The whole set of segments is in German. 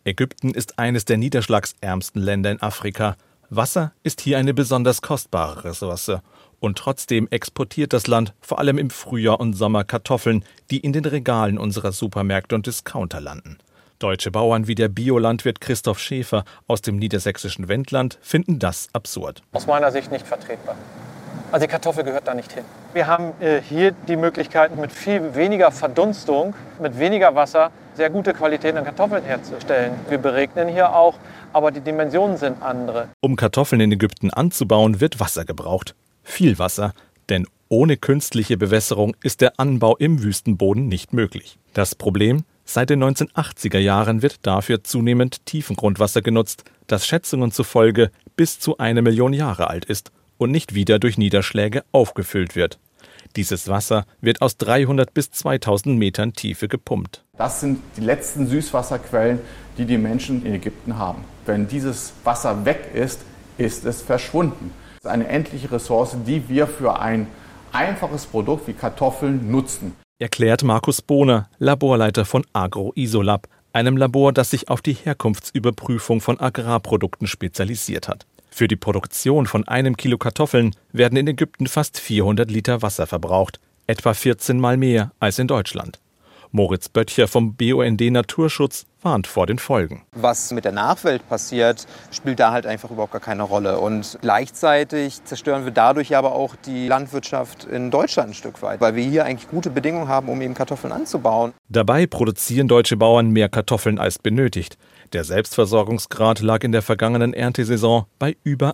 Ägypten ist eines der niederschlagsärmsten Länder in Afrika. Wasser ist hier eine besonders kostbare Ressource. Und trotzdem exportiert das Land vor allem im Frühjahr und Sommer Kartoffeln, die in den Regalen unserer Supermärkte und Discounter landen. Deutsche Bauern wie der Biolandwirt Christoph Schäfer aus dem niedersächsischen Wendland finden das absurd. Aus meiner Sicht nicht vertretbar. Also die Kartoffel gehört da nicht hin. Wir haben hier die Möglichkeiten, mit viel weniger Verdunstung, mit weniger Wasser, sehr gute Qualität an Kartoffeln herzustellen. Wir beregnen hier auch, aber die Dimensionen sind andere. Um Kartoffeln in Ägypten anzubauen, wird Wasser gebraucht. Viel Wasser, denn ohne künstliche Bewässerung ist der Anbau im Wüstenboden nicht möglich. Das Problem? Seit den 1980er Jahren wird dafür zunehmend Tiefengrundwasser genutzt, das Schätzungen zufolge bis zu 1 Million Jahre alt ist und nicht wieder durch Niederschläge aufgefüllt wird. Dieses Wasser wird aus 300 bis 2000 Metern Tiefe gepumpt. Das sind die letzten Süßwasserquellen, die die Menschen in Ägypten haben. Wenn dieses Wasser weg ist, ist es verschwunden. Das ist eine endliche Ressource, die wir für ein einfaches Produkt wie Kartoffeln nutzen. Erklärt Markus Bohner, Laborleiter von Agro-Isolab, einem Labor, das sich auf die Herkunftsüberprüfung von Agrarprodukten spezialisiert hat. Für die Produktion von 1 Kilo Kartoffeln werden in Ägypten fast 400 Liter Wasser verbraucht, etwa 14 Mal mehr als in Deutschland. Moritz Böttcher vom BUND Naturschutz warnt vor den Folgen. Was mit der Nachwelt passiert, spielt da halt einfach überhaupt gar keine Rolle. Und gleichzeitig zerstören wir dadurch aber auch die Landwirtschaft in Deutschland ein Stück weit, weil wir hier eigentlich gute Bedingungen haben, um eben Kartoffeln anzubauen. Dabei produzieren deutsche Bauern mehr Kartoffeln als benötigt. Der Selbstversorgungsgrad lag in der vergangenen Erntesaison bei über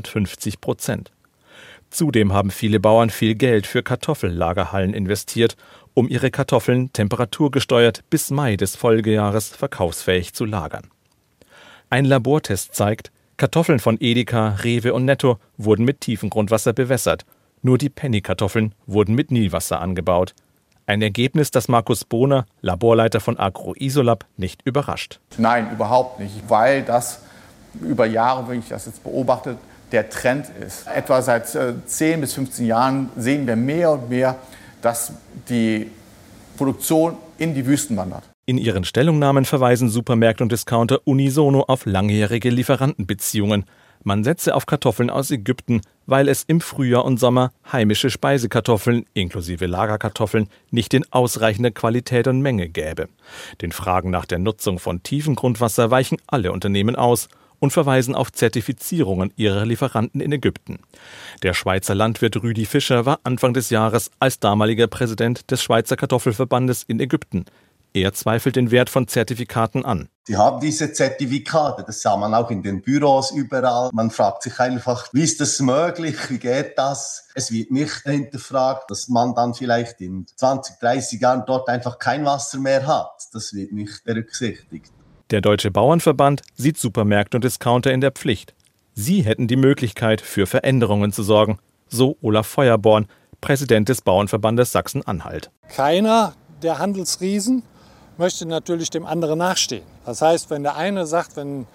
150%. Zudem haben viele Bauern viel Geld für Kartoffellagerhallen investiert, um ihre Kartoffeln temperaturgesteuert bis Mai des Folgejahres verkaufsfähig zu lagern. Ein Labortest zeigt, Kartoffeln von Edeka, Rewe und Netto wurden mit Tiefengrundwasser bewässert. Nur die Penny-Kartoffeln wurden mit Nilwasser angebaut. Ein Ergebnis, das Markus Bohner, Laborleiter von Agro-Isolab, nicht überrascht. Nein, überhaupt nicht, weil das über Jahre, wenn ich das jetzt beobachte, der Trend ist. Etwa seit 10 bis 15 Jahren sehen wir mehr und mehr, dass die Produktion in die Wüsten wandert. In ihren Stellungnahmen verweisen Supermärkte und Discounter unisono auf langjährige Lieferantenbeziehungen. Man setze auf Kartoffeln aus Ägypten, weil es im Frühjahr und Sommer heimische Speisekartoffeln inklusive Lagerkartoffeln nicht in ausreichender Qualität und Menge gäbe. Den Fragen nach der Nutzung von Tiefengrundwasser weichen alle Unternehmen aus und verweisen auf Zertifizierungen ihrer Lieferanten in Ägypten. Der Schweizer Landwirt Rüdi Fischer war Anfang des Jahres als damaliger Präsident des Schweizer Kartoffelverbandes in Ägypten. Er zweifelt den Wert von Zertifikaten an. Sie haben diese Zertifikate, das sah man auch in den Büros überall. Man fragt sich einfach, wie ist das möglich, wie geht das? Es wird nicht hinterfragt, dass man dann vielleicht in 20, 30 Jahren dort einfach kein Wasser mehr hat. Das wird nicht berücksichtigt. Der Deutsche Bauernverband sieht Supermärkte und Discounter in der Pflicht. Sie hätten die Möglichkeit, für Veränderungen zu sorgen, so Olaf Feuerborn, Präsident des Bauernverbandes Sachsen-Anhalt. Keiner der Handelsriesen möchte natürlich dem anderen nachstehen. Das heißt, wenn der eine sagt,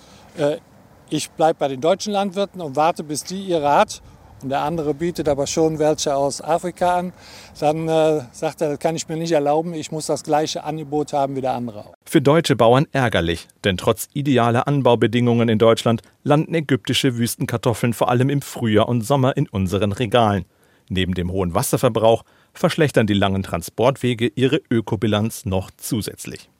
ich bleibe bei den deutschen Landwirten und warte, bis die ihre hat, und der andere bietet aber schon welche aus Afrika an, dann sagt er, das kann ich mir nicht erlauben, ich muss das gleiche Angebot haben wie der andere auch. Für deutsche Bauern ärgerlich, denn trotz idealer Anbaubedingungen in Deutschland landen ägyptische Wüstenkartoffeln vor allem im Frühjahr und Sommer in unseren Regalen. Neben dem hohen Wasserverbrauch verschlechtern die langen Transportwege ihre Ökobilanz noch zusätzlich.